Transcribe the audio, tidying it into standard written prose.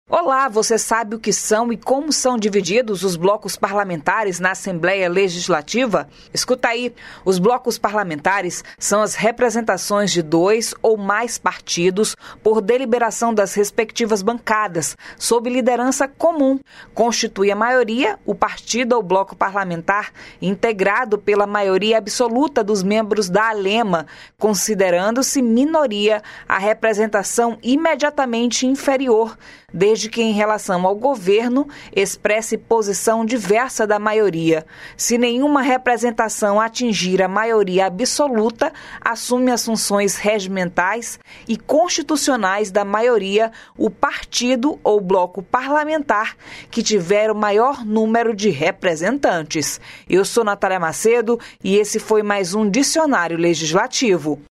Olá, você sabe o que são e como são divididos os blocos parlamentares na Assembleia Legislativa? Escuta aí, os blocos parlamentares são as representações de 2 ou mais partidos por deliberação das respectivas bancadas, sob liderança comum. Constitui a maioria o partido ou bloco parlamentar integrado pela maioria absoluta dos membros da ALEMA, considerando-se minoria a representação imediatamente inferior, desde que em relação ao governo expresse posição diversa da maioria. Se nenhuma representação atingir a maioria absoluta, assume as funções regimentais e constitucionais da maioria o partido ou bloco parlamentar que tiver o maior número de representantes. Eu sou Natália Macedo e esse foi mais um Dicionário Legislativo.